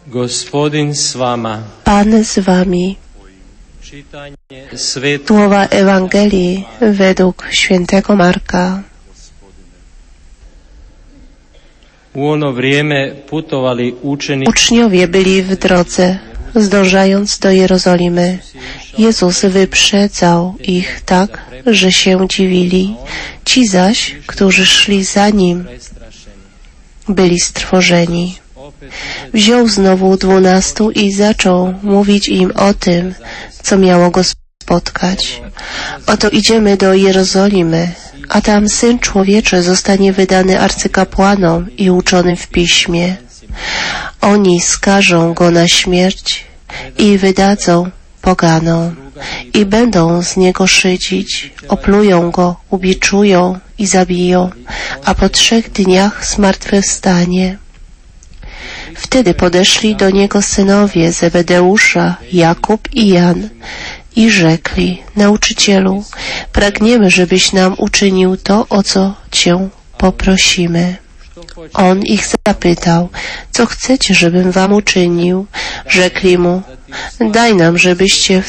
Gospodin z wama. Pan z wami. Słowa Ewangelii według świętego Marka. Uczniowie byli w drodze, zdążając do Jerozolimy. Jezus wyprzedzał ich tak, że się dziwili. Ci zaś, którzy szli za Nim, byli strwożeni. Wziął znowu 12 i zaczął mówić im o tym, co miało go spotkać. Oto idziemy do Jerozolimy, a tam Syn Człowieczy zostanie wydany arcykapłanom i uczonym w Piśmie. Oni skażą Go na śmierć i wydadzą poganom i będą z Niego szydzić, oplują Go, ubiczują i zabiją, a po 3 dniach zmartwychwstanie. Wtedy podeszli do Niego synowie Zebedeusza, Jakub i Jan i rzekli: Nauczycielu, pragniemy, żebyś nam uczynił to, o co Cię poprosimy. On ich zapytał: co chcecie, żebym wam uczynił? Rzekli mu: daj nam, żebyśmy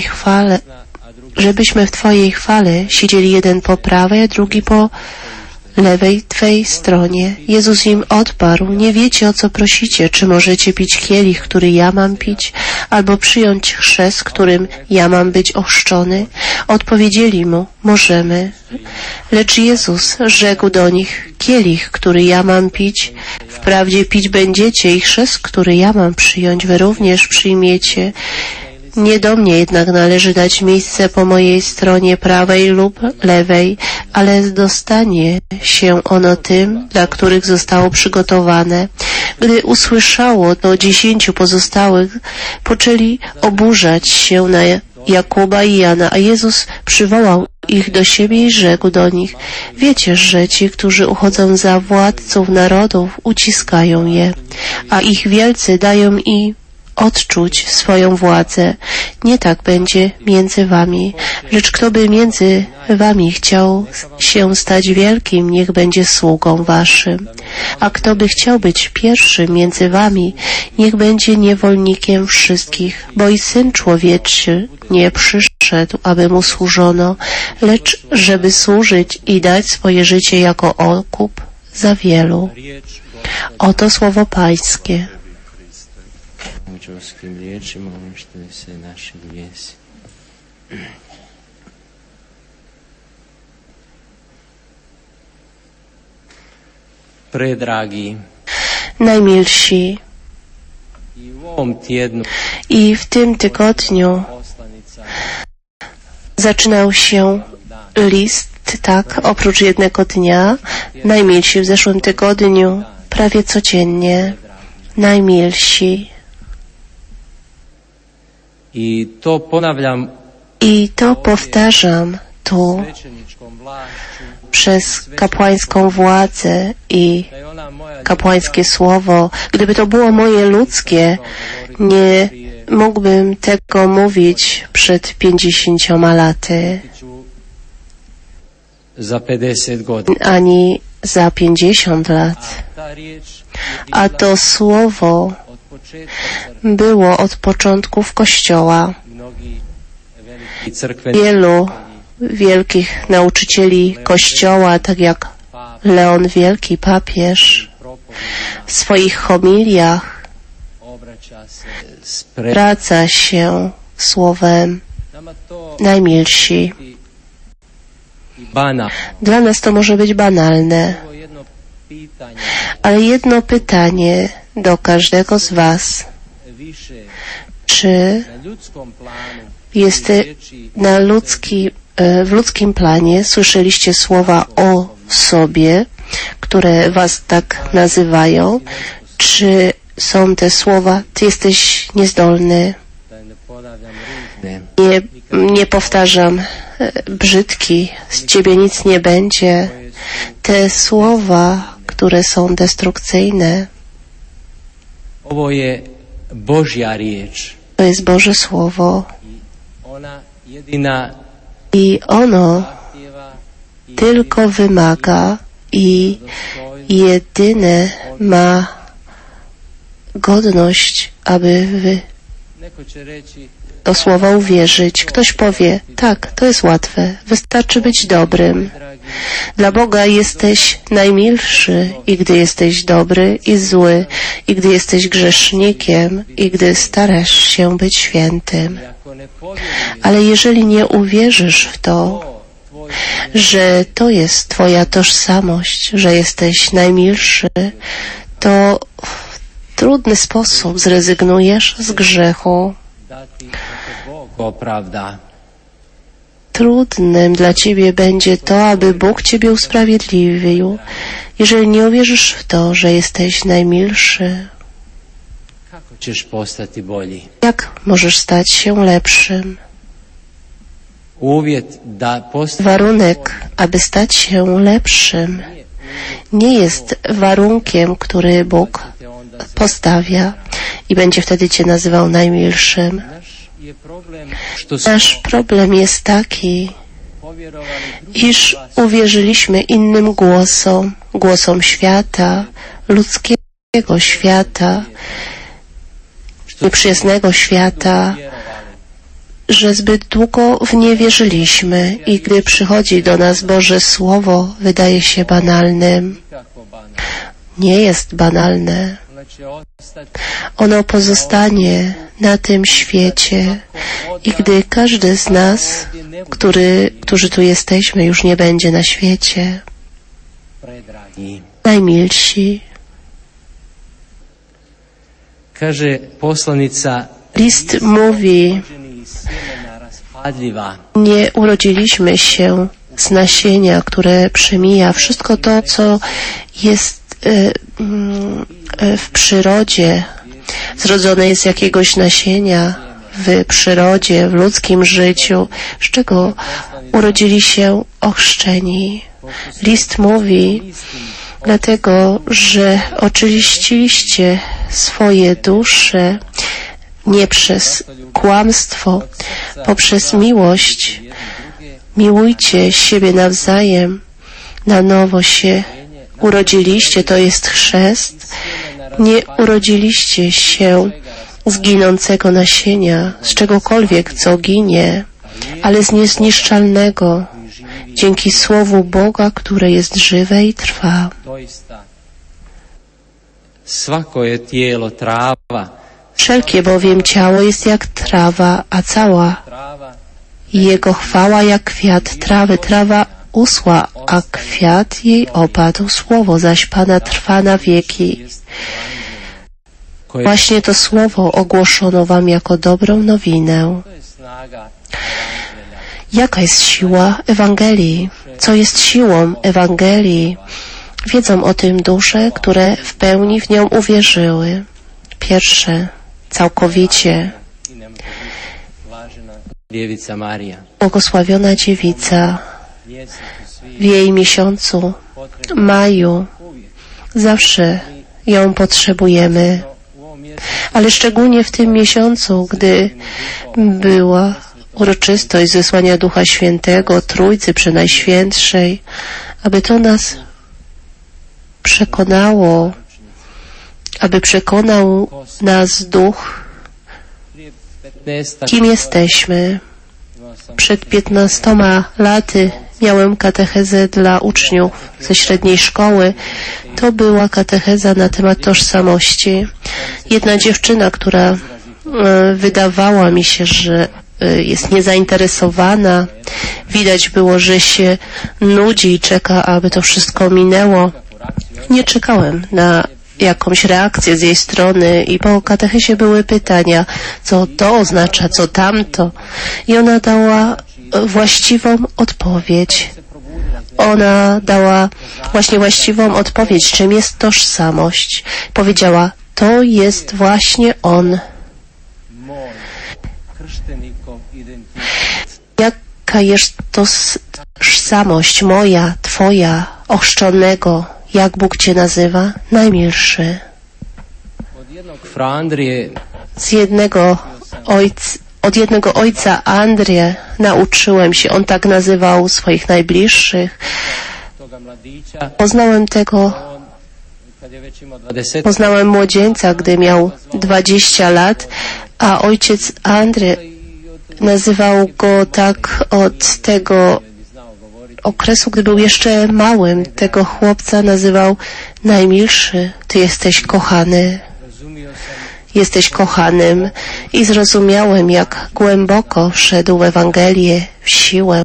w Twojej chwale siedzieli jeden po prawej, a drugi po lewej Twej stronie. Jezus im odparł: nie wiecie, o co prosicie. Czy możecie pić kielich, który ja mam pić, albo przyjąć chrzest, którym ja mam być ochrzczony? Odpowiedzieli mu: możemy. Lecz Jezus rzekł do nich: kielich, który ja mam pić, wprawdzie pić będziecie, i chrzest, który ja mam przyjąć, wy również przyjmiecie. Nie do mnie jednak należy dać miejsce po mojej stronie prawej lub lewej, ale dostanie się ono tym, dla których zostało przygotowane. Gdy usłyszało to 10 pozostałych, poczęli oburzać się na Jakuba i Jana, a Jezus przywołał ich do siebie i rzekł do nich: wiecie, że ci, którzy uchodzą za władców narodów, uciskają je, a ich wielcy dają im odczuć swoją władzę. Nie tak będzie między wami, lecz kto by między wami chciał się stać wielkim, niech będzie sługą waszym. A kto by chciał być pierwszym między wami, niech będzie niewolnikiem wszystkich, bo i Syn Człowieczy nie przyszedł, aby mu służono, lecz żeby służyć i dać swoje życie jako okup za wielu. Oto słowo Pańskie. Čovskim riječima uništili se naši grijesi. Predragi, najmilsi, i w tym tygodniu zaczynał się list, tak, oprócz jednego dnia, najmilsi w zeszłym tygodniu, prawie codziennie, najmilsi. I to powtarzam tu przez kapłańską władzę i kapłańskie słowo. Gdyby to było moje ludzkie, nie mógłbym tego mówić przed 50 laty, ani za 50 lat. A to słowo było od początków Kościoła. Wielu wielkich nauczycieli Kościoła, tak jak Leon Wielki, papież, w swoich homiliach zwraca się słowem najmilsi. Dla nas to może być banalne, ale jedno pytanie do każdego z was. Czy w ludzkim planie słyszeliście słowa o sobie, które was tak nazywają? Czy są te słowa: ty jesteś niezdolny? Nie powtarzam brzydki, z ciebie nic nie będzie. Te słowa, które są destrukcyjne. To jest Boże Słowo. I ono tylko wymaga i jedyne ma godność, aby w Neko će reći, to słowo uwierzyć. Ktoś powie, tak, to jest łatwe, wystarczy być dobrym. Dla Boga jesteś najmilszy i gdy jesteś dobry i zły, i gdy jesteś grzesznikiem, i gdy starasz się być świętym. ako ne povjeruješ Ale jeżeli nie uwierzysz w to, że to jest Twoja tożsamość, że jesteś najmilszy, to w trudny sposób zrezygnujesz z grzechu. dati da te Bog opravda. Trudnym dla Ciebie będzie to, aby Bóg Ciebie usprawiedliwił, jeżeli nie uwierzysz w to, że jesteś najmilszy. Kako ćeš postati bolji? Jak możesz stać się lepszym? Uvjet da postati Warunek, aby stać się lepszym, nie jest warunkiem, który Bóg te onda postawia i będzie wtedy Cię nazywał najmilszym. naš je problem što smo Nasz problem jest taki, povjerovali drugim iż uwierzyliśmy innym głosom, głosom świata, ludzkiego świata, nieprzyjaznego świata, vjerovali. że zbyt długo w nie wierzyliśmy i gdy przychodzi do nas Boże Słowo, wydaje się banalnym. Nikako banalno. Nie jest banalne. Ono će ostati Ono pozostanie na tym świecie i gdy każdy z nas, którzy tu jesteśmy, już nie będzie na świecie, predragi. najmilsi. Kaže poslanica, List mówi, rođeni iz sjemena raspadljiva, nie urodziliśmy się z nasienia, które przemija. Wszystko to, co jest w przyrodzie, zrodzone jest z jakiegoś nasienia w przyrodzie, w ludzkim życiu, z czego urodzili się ochrzczeni. List mówi, dlatego, że oczyściliście swoje dusze nie przez kłamstwo, poprzez miłość. Miłujcie siebie nawzajem, na nowo się urodziliście, to jest chrzest. Nie urodziliście się z ginącego nasienia, z czegokolwiek, co ginie, ale z niezniszczalnego, dzięki Słowu Boga, które jest żywe i trwa. doista. Svako je tijelo trava, Wszelkie bowiem ciało jest jak trawa, a cała trava i jego chwała jak kwiat trawy. Trawa usła, a kwiat jej opadł. Słowo zaś Pana trwa na wieki. koje Właśnie to słowo ogłoszono wam jako dobrą nowinę. to je snaga evanđelja. Jaka jest siła Ewangelii? Co jest siłą Ewangelii? Wiedzą o tym dusze, które w pełni w nią uwierzyły. Pierwsze, całkowicie, I ne može biti blažena Djevica Marija. błogosławiona dziewica Mjesecu svi w jej miesiącu, potrebno maju, uvijek. zawsze ją potrzebujemy, U ovom mjesecu ale szczególnie w tym miesiącu, gdy była uroczystość zesłania Ducha Świętego, Trójcy Przenajświętszej, aby to nas przekonało, aby przekonał nas Duch, prije 15 kim jesteśmy. imao sam Przed 15 laty miałem katechezę dla uczniów ze średniej szkoły. To była katecheza na temat tożsamości. Jedna dziewczyna, która wydawała mi się, że jest niezainteresowana. Widać było, że się nudzi i czeka, aby to wszystko minęło. Nie czekałem na jakąś reakcję z jej strony i po katechezie były pytania, co to oznacza, co tamto. I ona dała właściwą odpowiedź. Ona dała właśnie właściwą odpowiedź, czym jest tożsamość. Powiedziała, to jest właśnie on. moj krštenikov identitet. Jaka jest tożsamość moja, twoja, ochrzczonego? Jak Bóg cię nazywa? Najmilszy. Od jednog fra Andrije Od jednego ojca Andrije nauczyłem się, on tak nazywał swoich najbliższych. toga mladića, Poznałem tego on kad Poznałem młodzieńca, gdy miał 20 lat, a ojciec Andrzej nazywał go tak od tego okresu, gdy był jeszcze małym. Tego chłopca nazywał najmilszy. Ty jesteś kochany. Jesteś kochanym. I zrozumiałem, jak głęboko wszedł w Ewangelię, w siłę.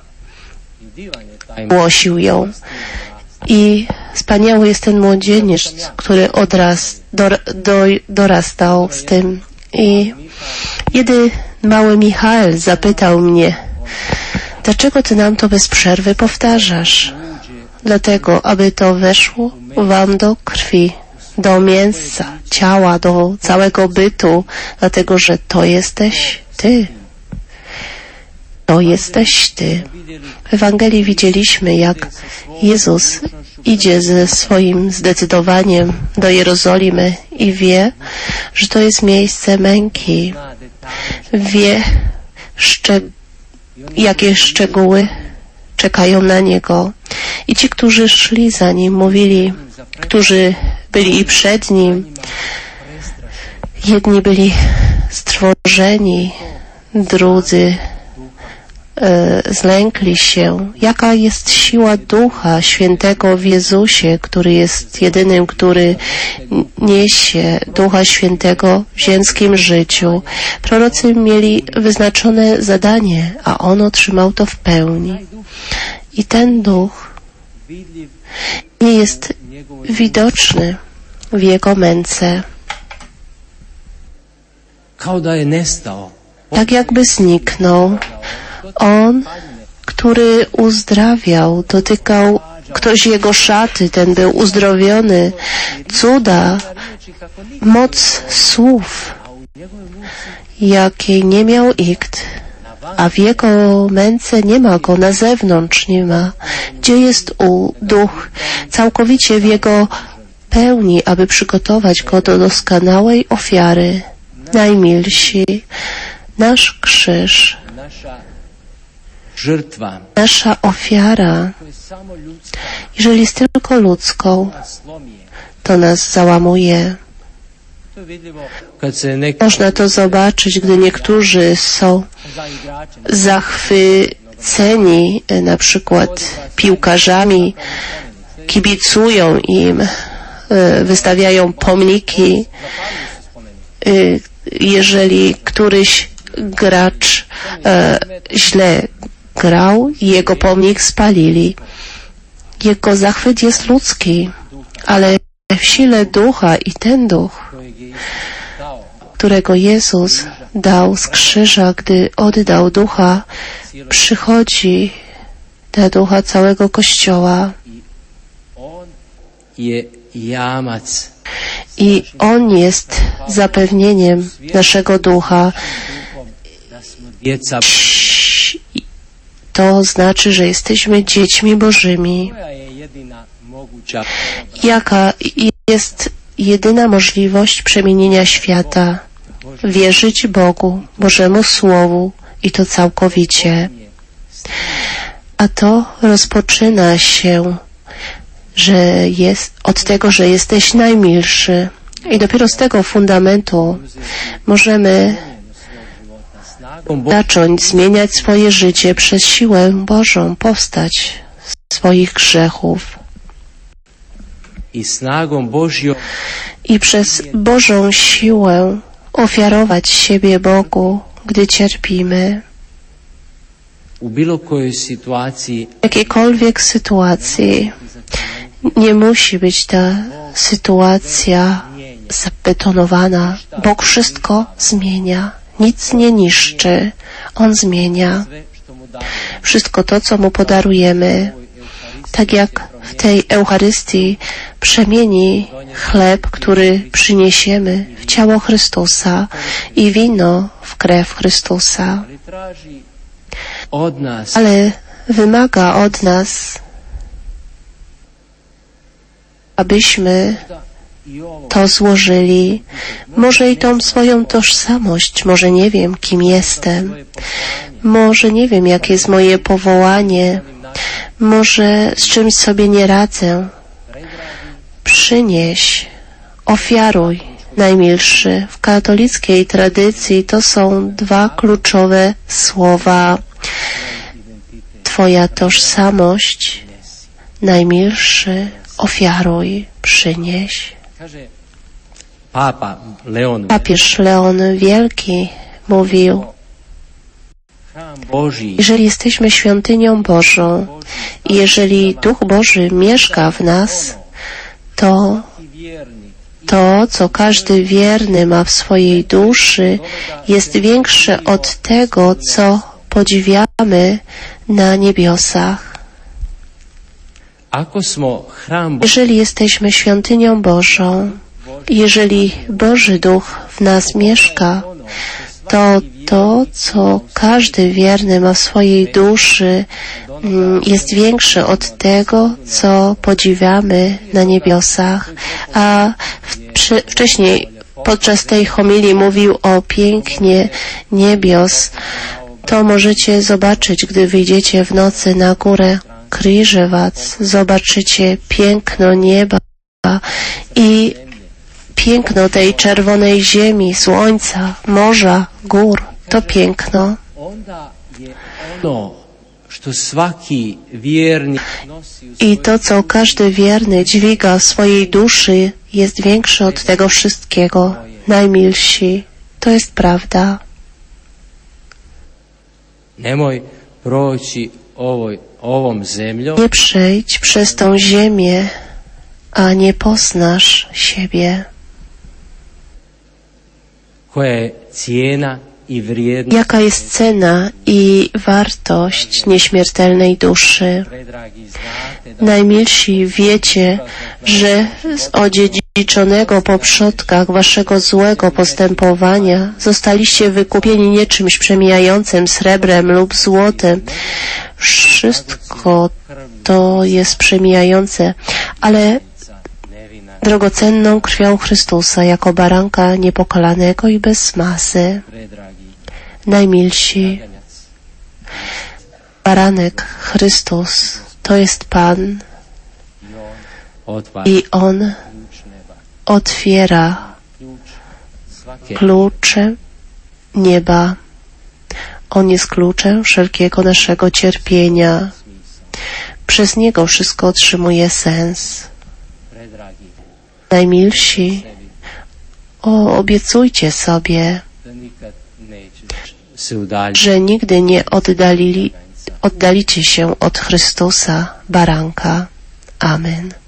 Głosił ją. I wspaniały jest ten młodzieniec, który dorastał z tym. I kiedy mały Michał zapytał mnie, dlaczego ty nam to bez przerwy powtarzasz? Dlatego, aby to weszło wam do krwi, do mięsa, ciała, do całego bytu, dlatego, że to jesteś ty. To jesteś ty. W Ewangelii widzieliśmy, jak Jezus idzie ze swoim zdecydowaniem do Jerozolimy i wie, że to jest miejsce męki. Wie, jakie szczegóły czekają na Niego. I ci, którzy szli za Nim, mówili, którzy byli i przed Nim, jedni byli strwożeni, drudzy zlękli się. Jaka jest siła Ducha Świętego w Jezusie, który jest jedynym, który niesie Ducha Świętego w ziemskim życiu. Prorocy mieli wyznaczone zadanie, a On otrzymał to w pełni. I ten Duch nie jest widoczny w Jego męce. Tak jakby zniknął. On, który uzdrawiał, dotykał ktoś jego szaty, ten był uzdrowiony. Cuda, moc słów, jakiej nie miał nikt, a w jego męce nie ma go, na zewnątrz nie ma. Gdzie jest Duch? Całkowicie w jego pełni, aby przygotować go do doskonałej ofiary. Najmilsi, nasz krzyż, nasza ofiara, jeżeli jest tylko ludzką, to nas załamuje. Można to zobaczyć, gdy niektórzy są zachwyceni na przykład piłkarzami, kibicują im, wystawiają pomniki. Jeżeli któryś gracz źle grał i jego pomnik spalili. Jego zachwyt jest ludzki, ale w sile Ducha i ten Duch, którego Jezus dał z krzyża, gdy oddał Ducha, przychodzi do Ducha całego Kościoła. I On jest zapewnieniem naszego ducha. To znaczy, że jesteśmy dziećmi Bożymi. Jaka jest jedyna możliwość przemienienia świata? Wierzyć Bogu, Bożemu Słowu i to całkowicie. A to rozpoczyna się od tego, że jesteś najmilszy. I dopiero z tego fundamentu możemy zacząć zmieniać swoje życie przez siłę Bożą, powstać z swoich grzechów. I przez Bożą siłę ofiarować siebie Bogu, gdy cierpimy. W jakiejkolwiek sytuacji nie musi być ta sytuacja zabetonowana. Bóg wszystko zmienia. Nic nie niszczy. On zmienia. Wszystko to, co Mu podarujemy, tak jak w tej Eucharystii przemieni chleb, który przyniesiemy w ciało Chrystusa i wino w krew Chrystusa. Ale wymaga od nas, abyśmy to złożyli, może i tą swoją tożsamość, może nie wiem, kim jestem, może nie wiem, jakie jest moje powołanie, może z czymś sobie nie radzę. przynieś, ofiaruj, najmilszy. W katolickiej tradycji to są dwa kluczowe słowa. Twoja tożsamość, najmilszy, ofiaruj, przynieś. Papież Leon Wielki mówił, jeżeli jesteśmy świątynią Bożą i jeżeli Duch Boży mieszka w nas, to to, co każdy wierny ma w swojej duszy, jest większe od tego, co podziwiamy na niebiosach. Jeżeli jesteśmy świątynią Bożą, jeżeli Boży Duch w nas mieszka, to to, co każdy wierny ma w swojej duszy, jest większe od tego, co podziwiamy na niebiosach. A wcześniej podczas tej homilii mówił o pięknie niebios. To możecie zobaczyć, gdy wyjdziecie w nocy na górę Krzyżewac. Zobaczycie piękno nieba i piękno tej czerwonej ziemi, słońca, morza, gór. To piękno. I to, co każdy wierny dźwiga w swojej duszy, jest większe od tego wszystkiego. Najmilsi, to jest prawda. Nie przejdź przez tą ziemię, a nie poznasz siebie. Jaka jest cena i wartość nieśmiertelnej duszy? Najmilsi, wiecie, że z odziedziczonego po przodkach waszego złego postępowania zostaliście wykupieni nie czymś przemijającym, srebrem lub złotem. Wszystko to jest przemijające, ale drogocenną krwią Chrystusa, jako baranka niepokalanego i bez smazy. Najmilsi, baranek Chrystus to jest Pan i On otwiera klucze nieba. On jest kluczem wszelkiego naszego cierpienia. Przez Niego wszystko otrzymuje sens. Najmilsi, obiecujcie sobie, że nigdy nie oddalicie się od Chrystusa, baranka. Amen.